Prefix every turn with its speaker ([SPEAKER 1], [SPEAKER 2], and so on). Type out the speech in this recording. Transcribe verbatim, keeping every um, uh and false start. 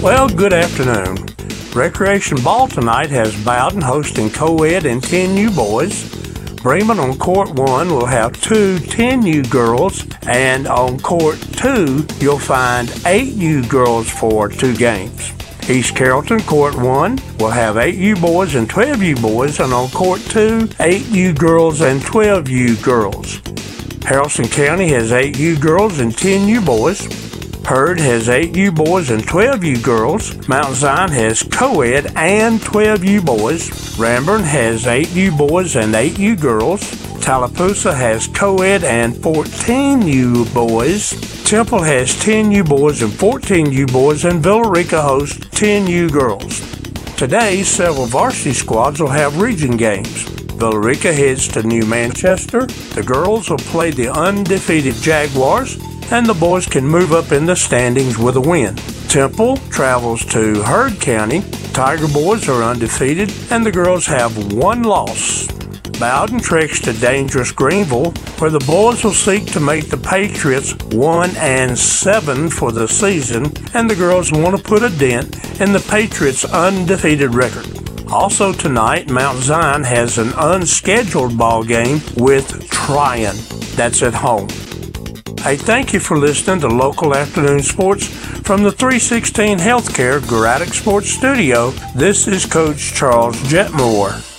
[SPEAKER 1] Well, good afternoon. Recreation ball tonight has Bowden hosting co-ed and ten U boys. Bremen on court one will have two ten U girls, and on court two you'll find eight U girls for two games. East Carrollton court one will have eight U boys and twelve U boys, and on court two, eight U girls and twelve U girls. Haralson County has eight U girls and ten U boys. Heard has eight U boys and twelve U girls. Mount Zion has co-ed and twelve U boys. Ranburne has eight U boys and eight U girls. Tallapoosa has co-ed and fourteen U boys. Temple has ten U boys and fourteen U boys, and Villarica hosts ten U girls. Today, several varsity squads will have region games. Villarica heads to New Manchester. The girls will play the undefeated Jaguars, and the boys can move up in the standings with a win. Temple travels to Heard County. Tiger boys are undefeated, and the girls have one loss. Bowden treks to dangerous Greenville, where the boys will seek to make the Patriots one and seven for the season, and the girls want to put a dent in the Patriots' undefeated record. Also tonight, Mount Zion has an unscheduled ball game with Tryon. That's at home. Hey, thank you for listening to Local Afternoon Sports from the three sixteen Healthcare Garadic Sports Studio. This is Coach Charles Jetmore.